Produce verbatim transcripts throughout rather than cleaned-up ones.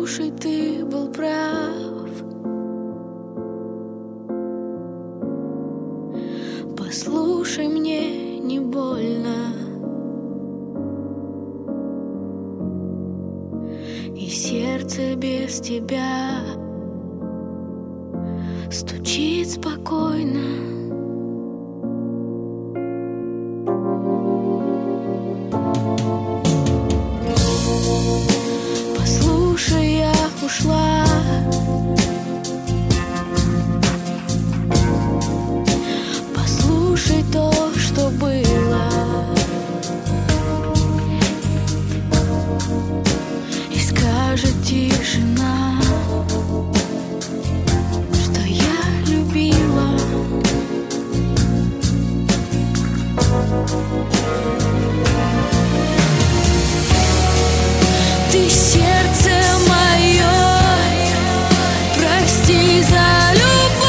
Послушай, ты был прав. Послушай, мне не больно, и сердце без тебя стучит спокойно. Послушай, я ушла. Послушай то, что было, и скажет тишина, что я любила. Ты сердце мое, прости за любовь,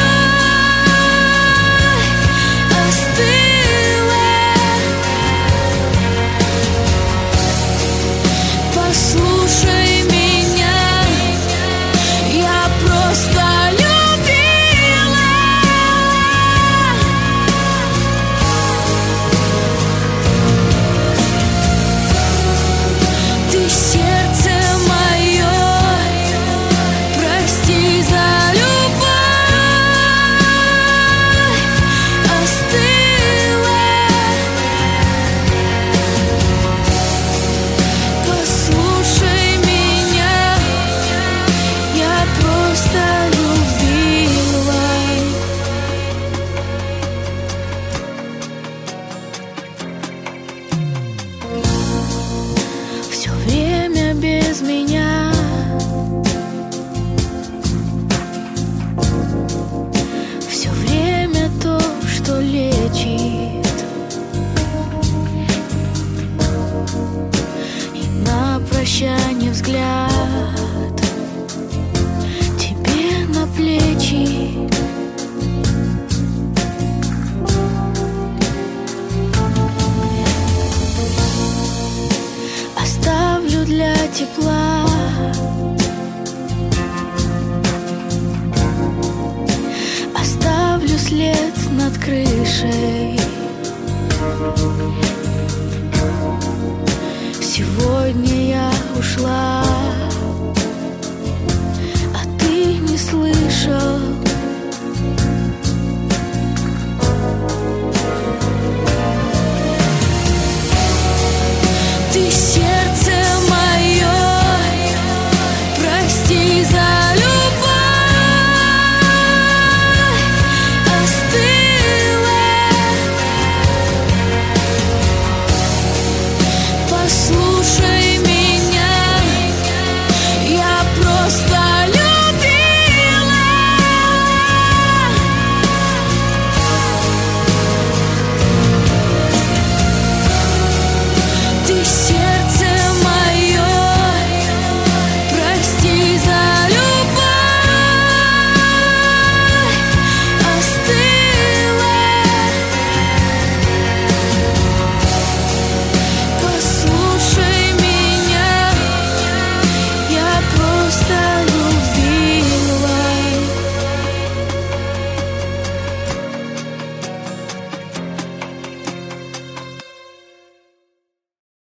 остыла. Послушай меня, я просто любила. Ты сердце мое, прости за любовь, остыла. Послушай меня, я просто любила. Все время без меня, все время то, что лечит, и на прощание взгляд тебе на плечи. Оставлю для тепла оставлю след над крышей. Сегодня я ушла.